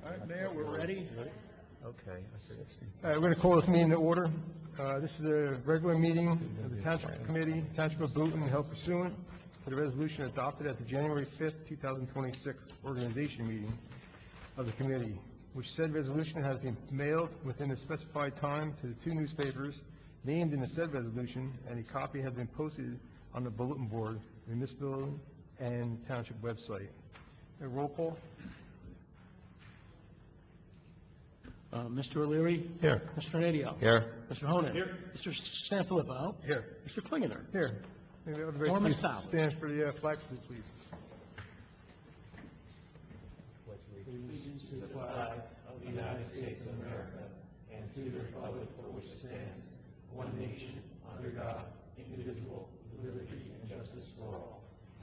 All right, Mayor, we're ready. Okay. All right, we're going to call this meeting to order. This is a regular meeting of the Township Committee, Township of Boonton, held pursuant to the resolution adopted at the January 5th, 2026 organization meeting of the committee, which said resolution has been mailed within the specified time to the two newspapers named in the said resolution, and a copy has been posted on the bulletin board in this building and Township website. A roll call? Mr. O'Leary? Here. Mr. Nadio? Here. Mr. Honan? Here. Mr. Sanfilippo? Here. Mr. Klingener? Here. Maybe everybody Norman please Sowers. stand for the flag salute, please. Allegiance to the flag of the United States of America and to the republic for which it stands, one nation, under God, indivisible, with liberty and justice for all.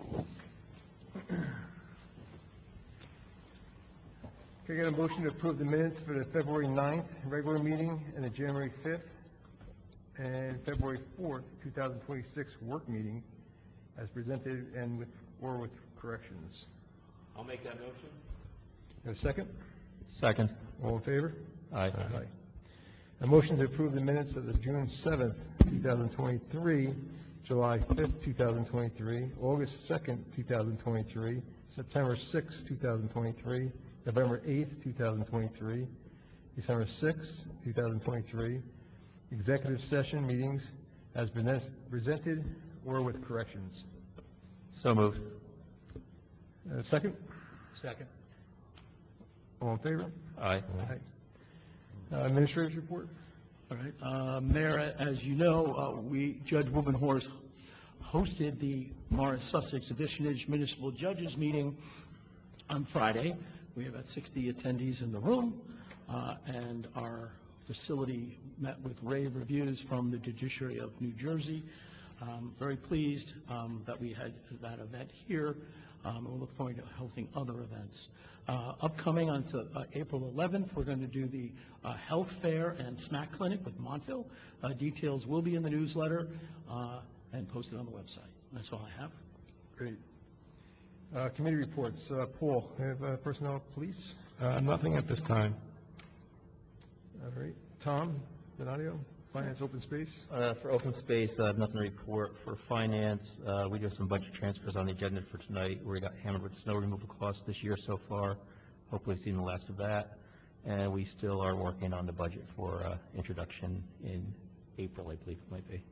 Can I get a motion to approve the minutes for the February 9th regular meeting and the January 5th and February 4th, 2026 work meeting as presented and with corrections? I'll make that motion. A second? Second. All in favor? Aye. A motion to approve the minutes of the June 7th, 2023, July 5th, 2023, August 2nd, 2023, September 6th, 2023, November 8th, 2023, December 6th, 2023, executive session meetings as presented or with corrections. So moved. Second? Second. All in favor? Aye. Administrator's report? All right. Mayor, as you know, Judge Wilbenhorst hosted the Morris Sussex Vicinage Municipal Judges meeting on Friday. We have about 60 attendees in the room, and our facility met with rave reviews from the Judiciary of New Jersey. Very pleased that we had that event here. We'll look forward to hosting other events. Upcoming on April 11th, we're going to do the health fair and SMAC clinic with Montville. Details will be in the newsletter and posted on the website. That's all I have. Great. Committee reports. Paul, have personnel, police? Nothing at this time. All right. Tom Donadio, finance, open space? For open space, I have nothing to report. For finance, we do have some budget transfers on the agenda for tonight. We got hammered with snow removal costs this year so far. Hopefully seen the last of that. And we still are working on the budget for introduction in April, I believe it might be.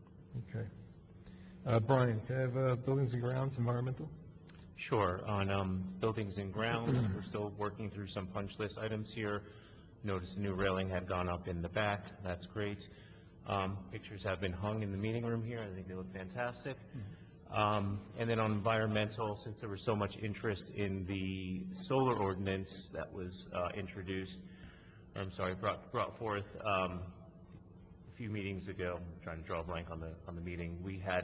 Okay. Brian, can I have buildings and grounds, environmental? Sure. On buildings and grounds, we're still working through some punch list items here. Noticed a new railing had gone up in the back. That's great. Pictures have been hung in the meeting room here. I think they look fantastic. And then on environmental, since there was so much interest in the solar ordinance that was brought forth a few meetings ago. I'm trying to draw a blank on the meeting. We had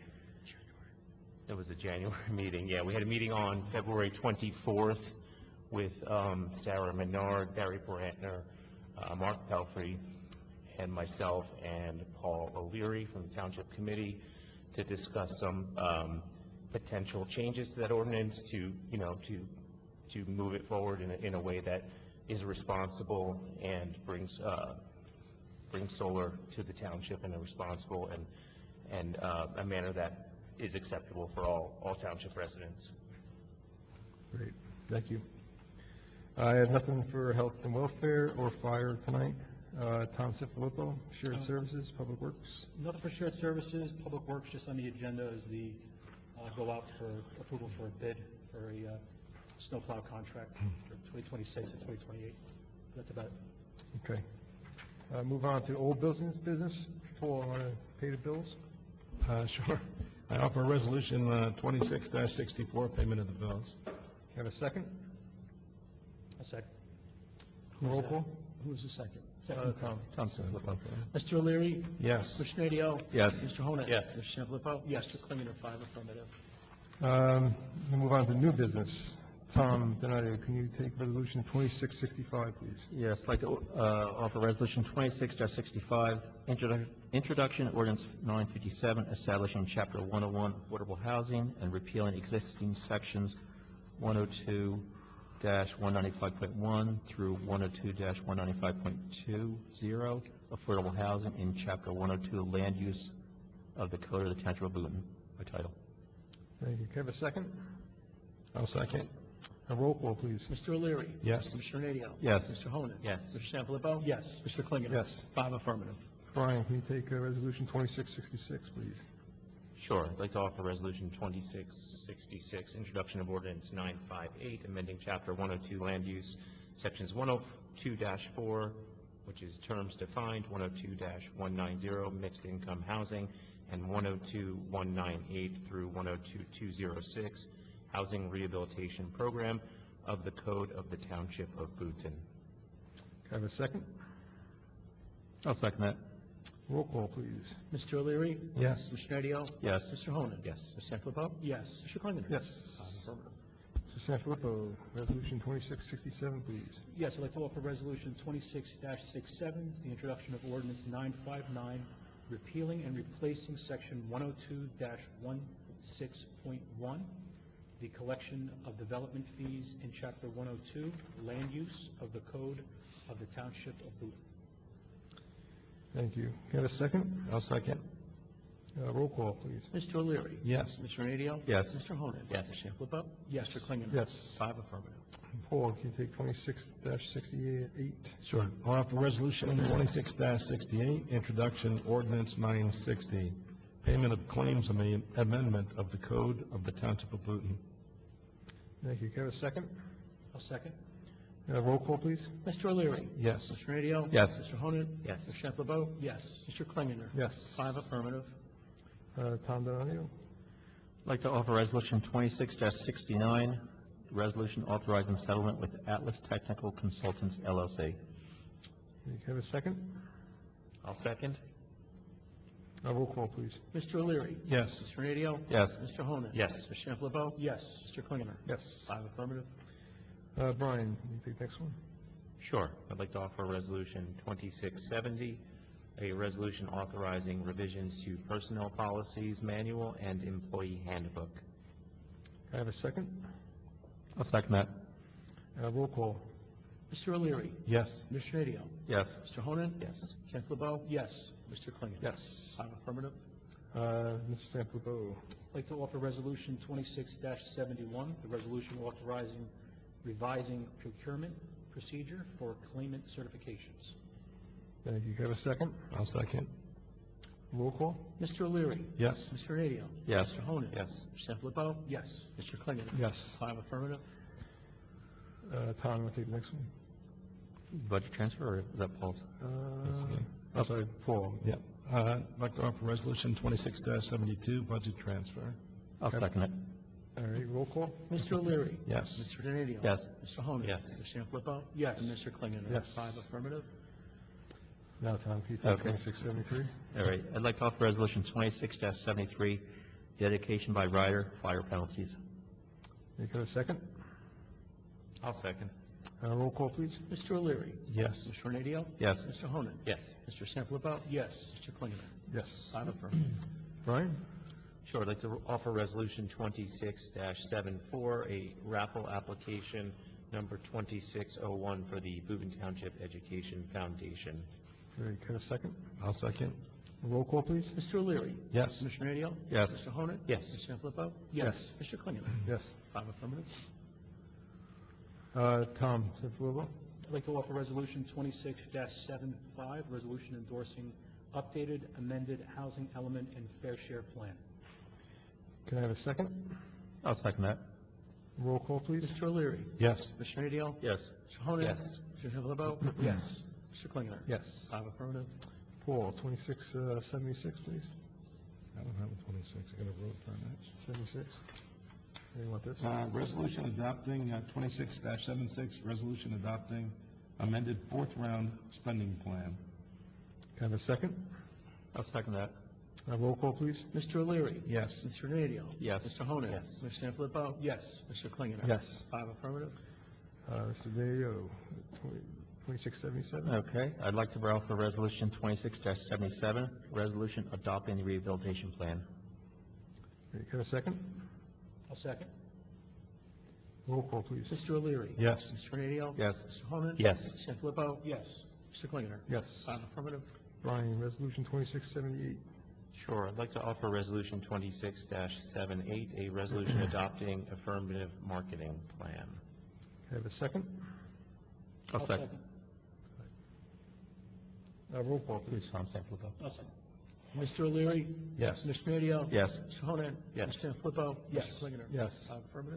it was a January meeting. Yeah, we had a meeting on February 24th with Sarah Menard, Barry Brantner, Mark Pelfrey, and myself and Paul O'Leary from the Township Committee to discuss some potential changes to that ordinance to move it forward in a way that is responsible and brings solar to the township in a responsible and a manner that is acceptable for all township residents. Great, thank you. I have nothing for health and welfare or fire tonight. Tom Sanfilippo, shared services, public works. Nothing for shared services. Public works just on the agenda is the go out for approval for a bid for a snowplow contract for 2026 and 2028. That's about it. Okay. Move on to old business. Paul, want to pay the bills? Sure. I offer resolution 26-64, payment of the bills. Have a second? A second. Roll call? Who was the second? Tom. Tom Sanfilippo. Mr. O'Leary? Yes. Mr. Nadio? Yes. Mr. Honan? Yes. Mr. Sanfilippo? Yes. Mr. Klingener, 5 affirmative. We'll move on to new business. Tom Donadio, can you take resolution 2665, please? Yes, I'd like to offer resolution 26-65, introduction ordinance 957, establishing chapter 101 affordable housing and repealing existing sections 102 106-195.1 through 102-195.20, affordable housing in Chapter 102, land use of the Code of the Township of Boonton, by title. Thank you. Can I have a second? I'll second. A roll call, please. Mr. O'Leary. Yes. Commissioner Nadio. Yes. Mr. Honan. Yes. Mr. Sanfilippo. Yes. Mr. Klinger. Yes. 5 affirmative. Brian, can you take Resolution 2666, please? Sure. I'd like to offer Resolution 2666, introduction of ordinance 958, amending Chapter 102 land use, Sections 102-4, which is terms defined, 102-190, mixed income housing, and 102-198 through 102-206, housing rehabilitation program of the Code of the Township of Boonton. Can I have a second? I'll second that. Roll call, please. Mr. O'Leary. Yes. Commissioner Nadio. Yes. Mr. Honan. Yes. Mr. Sanfilippo. Yes. Mr. Klinger. Yes. 5 affirmative. Mr. Sanfilippo, Resolution 2667, please. Yes, I'd like to offer Resolution 26-67, the introduction of ordinance 959, repealing and replacing Section 102-16.1, the collection of development fees in Chapter 102, land use of the Code of the Township of Boonton. Thank you. Can I have a second? I'll second. Roll call, please. Mr. O'Leary. Yes. Mr. Nadio. Yes. Mr. Honan. Yes. Mr. Sanfilippo. Yes. Mr. Klinger. Yes. 5 affirmative. Paul, can you take 26-68? Sure. I'll offer Resolution 26-68, introduction ordinance 960, payment of claims amendment of the Code of the Township of Boonton. Thank you. Can I have a second? I'll second. Roll call, please. Mr. O'Leary. Yes. Mr. Nadio. Yes. Mr. Honan. Yes. Mr. Sanfilippo. Yes. Mr. Klinger. Yes. 5 affirmative. Tom Donahue? I'd like to offer Resolution 26-69, resolution authorizing settlement with Atlas Technical Consultants, LLC. Can you have a second? I'll second. Roll call, please. Mr. O'Leary. Yes. Mr. Nadio. Yes. Mr. Honan. Yes. Mr. Sanfilippo. Yes. Mr. Klinger. Yes. 5 affirmative. Brian, can you take the next one? Sure. I'd like to offer Resolution 2670, a resolution authorizing revisions to personnel policies manual and employee handbook. Can I have a second? I'll second that. Roll call. Mr. O'Leary. Yes. Mr. Nadio. Yes. Mr. Honan. Yes. Sanfilippo. Yes. Mr. Klinger. Yes. 5 affirmative. Mr. Sanfilippo. I'd like to offer Resolution 26-71, the resolution authorizing revising procurement procedure for claimant certifications. Thank you. Can I have a second? I'll second. Roll call. Mr. O'Leary. Yes. Mr. Nadio. Yes. Mr. Honan. Yes. Mr. Sanfilippo. Yes. Mr. Klinger. Yes. 5 affirmative. Tom, you want to take the next one? Budget transfer, or is that Paul's? I'm sorry, Paul. Yeah. I'd like to offer Resolution 26-72, budget transfer. I'll second it. All right, roll call. Mr. O'Leary. Yes. Mr. Nadio. Yes. Mr. Honan. Yes. Mr. Sanfilippo. Yes. And Mr. Klinger. Yes. 5 affirmative. Now, Tom, can you take Okay. 2673? All right. I'd like to offer Resolution 26-73, dedication by rider, fire penalties. Can I have a second? I'll second. Roll call, please. Mr. O'Leary. Yes. Mr. Nadio. Yes. Mr. Honan. Yes. Mr. Sanfilippo. Yes. Mr. Klinger. Yes. 5 affirmative. Brian? Sure. I'd like to offer Resolution 26-74, a raffle application number 2601 for the Boonton Township Education Foundation. All right, can I have a second? I'll second. Roll call, please. Mr. O'Leary. Yes. Mr. Nadio. Yes. Mr. Honan. Yes. Mr. Sanfilippo. Yes. Mr. Klinger. Yes. 5 affirmative. Tom Sanfilippo? I'd like to offer Resolution 26-75, resolution endorsing updated, amended housing element and fair share plan. Can I have a second? I'll second that. Roll call, please. Mr. O'Leary. Yes. Mr. Nadio. Yes. Mr. Honan. Yes. Mr. Sanfilippo. Yes. Mr. Klinger. Yes. 5 affirmative. Paul, 2676, please. I don't have a 26. I got to vote for that. 76. You want this? Resolution adopting, 26-76, resolution adopting amended fourth round spending plan. Can I have a second? I'll second that. Roll call, please. Mr. O'Leary. Yes. Mr. Nadio. Yes. Mr. Honan. Yes. Mr. Sanfilippo. Yes. Mr. Klinger. Yes. 5 affirmative. Mr. Dayo, 2677. Okay. I'd like to offer Resolution 26-77, resolution adopting the rehabilitation plan. Can I have a second? I'll second. Roll call, please. Mr. O'Leary. Yes. Mr. Canadial. Yes. Mr. Holman. Yes. Mr. Sanfilippo. Yes. Mr. Klinger. Yes. Affirmative. Brian, Resolution 2678. Sure, I'd like to offer Resolution 26-78, a resolution adopting affirmative marketing plan. Have a second? I'll second. Roll call, please. Tom Sanfilippo. I'll second. Mr. O'Leary. Yes. Mr. Canadial. Yes. Mr. Holman. Yes. Mr. Sanfilippo. Yes. Mr. Klinger. Yes. Affirmative.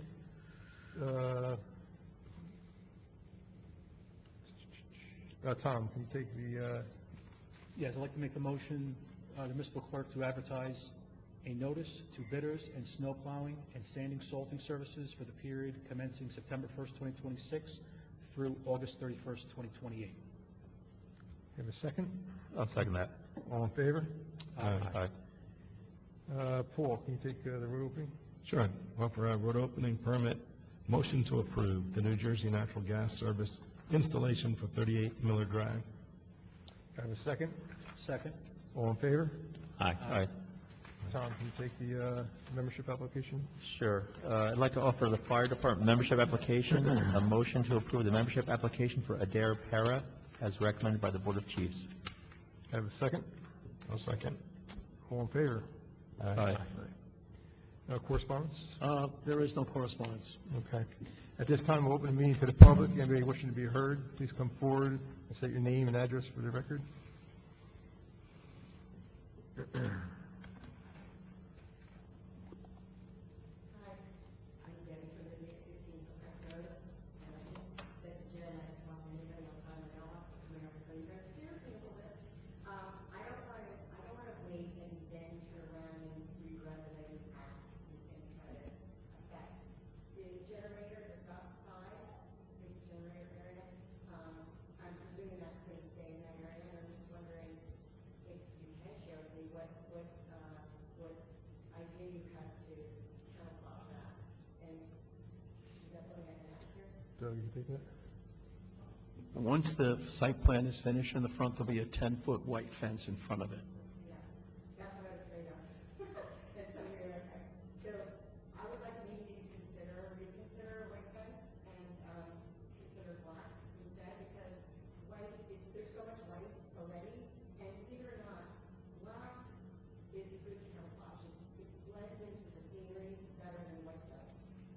Tom, can you take the, Yes, I'd like to make the motion, the municipal clerk to advertise a notice to bidders and snow plowing and sanding salting services for the period commencing September 1st, 2026 through August 31st, 2028. have a second? I'll second that. All in favor? Aye. Paul, can you take the road opening? Sure. Offer a road opening permit. Motion to approve the New Jersey Natural Gas Service installation for 38 Miller Drive. Have a second? Second. All in favor? Aye. Tom, can you take the membership application? Sure. I'd like to offer the fire department membership application. A motion to approve the membership application for Adair Para as recommended by the Board of Chiefs. Have a second? I'll second. All in favor? Aye. Correspondence? There is no correspondence. Okay. At this time, we'll open the meeting to the public. Anybody wishing to be heard, please come forward and state your name and address for the record. Hi, I'm Debbie from the 15 Crest Road, and I just said to Jen, I didn't want anybody on time, I don't want to come here, but you guys scares me a little bit. I don't want to wait and then turn around and regret that I didn't ask and try to affect. The generator that's outside, the big generator area, I'm presuming that's going to stay in that area, and I'm just wondering if you can share with me what idea you have to camouflage that, and is that something I can ask here? Doug, you can take that? Once the site plan is finished in the front, there'll be a 10-foot white fence in front of it. Yeah, that's what I was afraid of. And so you're okay. So I would like maybe to reconsider white fence and consider black instead, because white is, there's so much white already, and believe it or not, black is good camouflage. It blends into the scenery better than white does.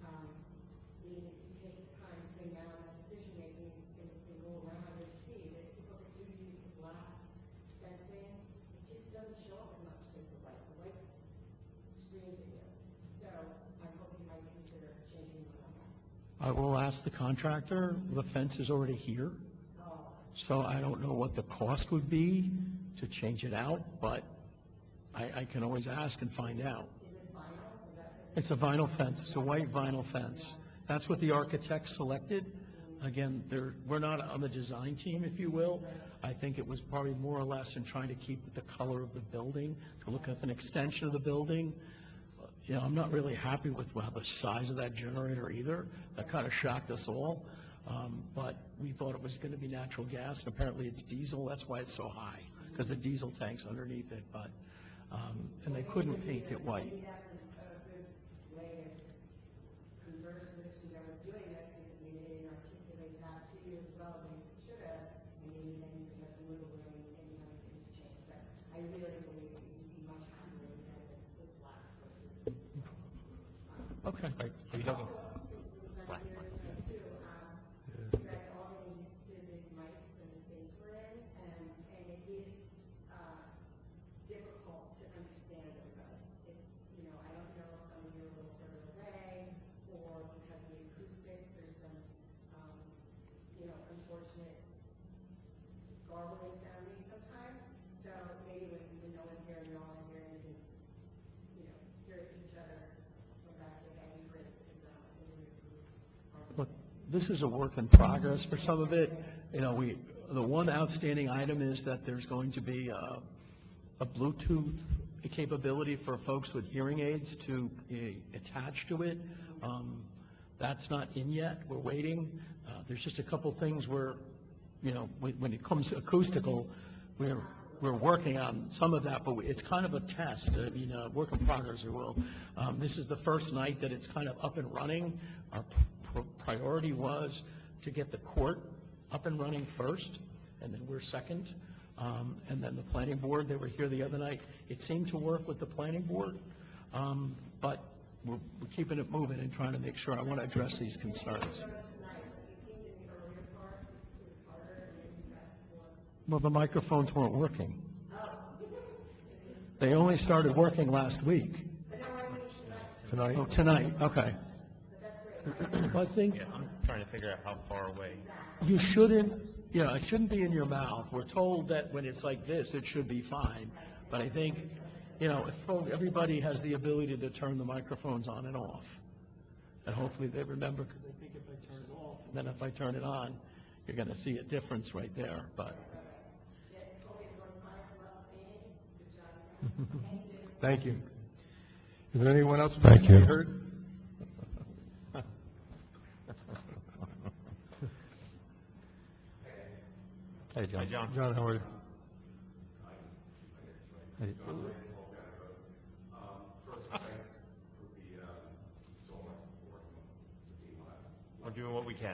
If you take the time between now and decision making and go around and see that people that do use the black fencing, it just doesn't show up as much as the white. The white screams at you. So I hope you might consider changing your mind on that. I will ask the contractor. The fence is already here, so I don't know what the cost would be to change it out, but I can always ask and find out. Is it vinyl? Is that It's a vinyl fence. It's a white vinyl fence. That's what the architect selected. Again, we're not on the design team, if you will. I think it was probably more or less in trying to keep with the color of the building, to look at an extension of the building. You know, I'm not really happy with the size of that generator either. That kind of shocked us all. But we thought it was going to be natural gas, and apparently it's diesel. That's why it's so high, because the diesel tank's underneath it. But and they couldn't paint it white. maybe that's a good way to converse with whoever's doing this, because maybe they didn't articulate that to you as well as they should have, and maybe then you can have some wiggle room and you know things change. But I really believe that you'd be much happier with that with black versus. Okay. Are you talking? Black. You guys are all getting used to these mics and the space we're in, and it is difficult to understand everybody. It's, you know, I don't know if some of you are a little further away, or because of the acoustics, there's some, you know, unfortunate garbling sounding sometimes. So maybe when no one's here and you're all in here, you can, you know, hear each other from back. That would be great, because it really is. Look, this is a work in progress for some of it. You know, the one outstanding item is that there's going to be a Bluetooth capability for folks with hearing aids to attach to it. That's not in yet. We're waiting. There's just a couple things where, you know, when it comes to acoustical, we're working on some of that, but it's kind of a test, work in progress, if you will. This is the first night that it's kind of up and running. Our priority was to get the court up and running first, and then we're second. And then the planning board, they were here the other night. It seemed to work with the planning board, but we're keeping it moving and trying to make sure. I want to address these concerns. Well, the microphones weren't working. They only started working last week. Tonight? Oh, tonight, okay. Well, I think Yeah, I'm trying to figure out how far away. you shouldn't, it shouldn't be in your mouth. We're told that when it's like this, it should be fine. But I think, if everybody has the ability to turn the microphones on and off. And hopefully they remember, because I think if I turn it off, and then if I turn it on, you're going to see a difference right there, but. Thank you. Is there anyone else who Thank wants to be you. heard? Hey, John. Hi, John. John, how are you? Hey. We're doing what we can.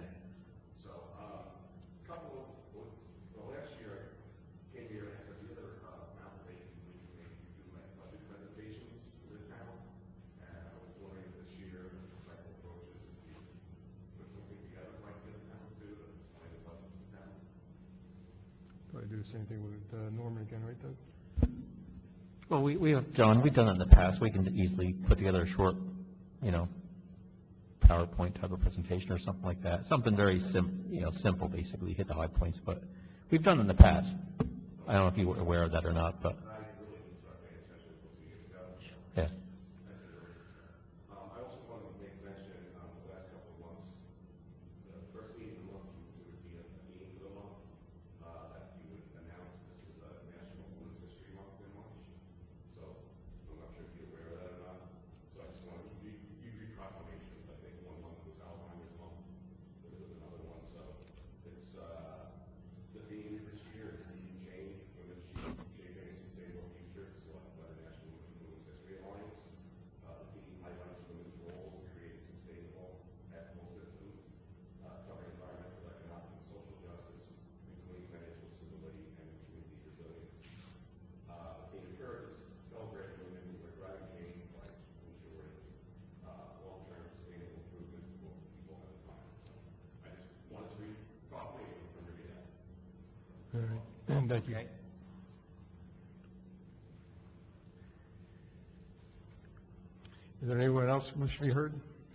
Last year, came here and said the other mountain basin, we do like budget presentations for the town. And I was wondering this year, the cycle approaches, if you put something together like the other towns do, to explain the budget to the town. Probably do the same thing with Norman again, right, Doug? Well, we have, John, we've done it in the past. We can easily put together a short, PowerPoint type of presentation or something like that. Something very simple, basically, hit the high points, but we've done it in the past. I don't know if you were aware of that or not, but. Yeah. I also want to make mention, the last couple of months, the first meeting of the month, there would be a theme for the month, that you would announce. This is National Women's History Month in March. So I'm not sure if you're aware of that or not. So I just wanted to, you read proclamations. I think one month was Alzheimer's Month, there was another one. So it's, the theme this year is Leading Change, Women Shaping a Sustainable Future, selected by the National Women's History Alliance. The theme highlights women's role in creating sustainable, ethical systems, covering environmental, economic, and social justice, including financial stability and community resilience. The theme encourages celebrating women who are driving change by ensuring long-term sustainable improvement for both people and the planet. So I just wanted to read proclamation from read that. All right. And thank you. Okay. Is there anyone else who wish to be heard?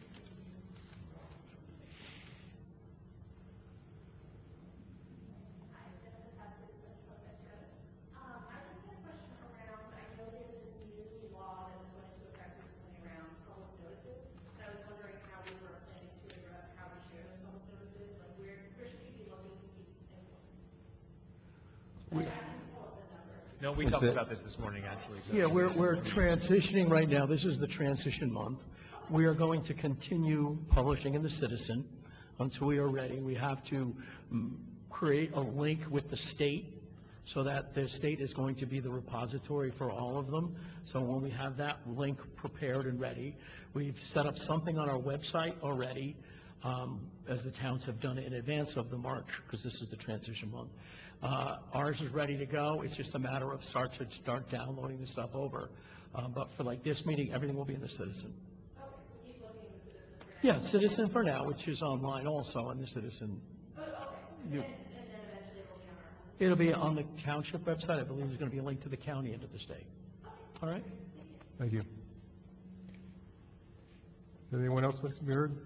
I just had a question around, I know there's a new law that was went into effect recently around public notices. And I was wondering how we were planning to address how we share those public notices, like where should we be looking to keep implementing? Like, I can pull up the numbers. No, we talked about this morning, actually. So- Yeah, we're transitioning right now. This is the transition month. We are going to continue publishing in the Citizen until we are ready. We have to create a link with the state so that the state is going to be the repository for all of them. So when we have that link prepared and ready, we've set up something on our website already, as the towns have done it in advance of the March, because this is the transition month. Ours is ready to go. It's just a matter of start downloading the stuff over. But for like this meeting, everything will be in the Citizen. Okay, so keep looking at the Citizen for now. Yeah, Citizen for now, which is online also, and the Citizen. Oh, okay, and then eventually it'll be on our home. It'll be on the township website. I believe there's going to be a link to the county and to the state. All right? Thank you. Is there anyone else like to be heard?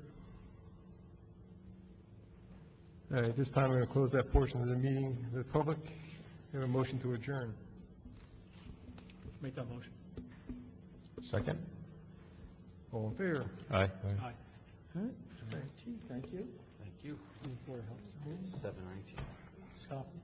All right, at this time, we're going to close that portion of the meeting to the public. We have a motion to adjourn. Make that motion. Second? All in favor? Aye. Aye. All right. Thank you. Thank you. Stop.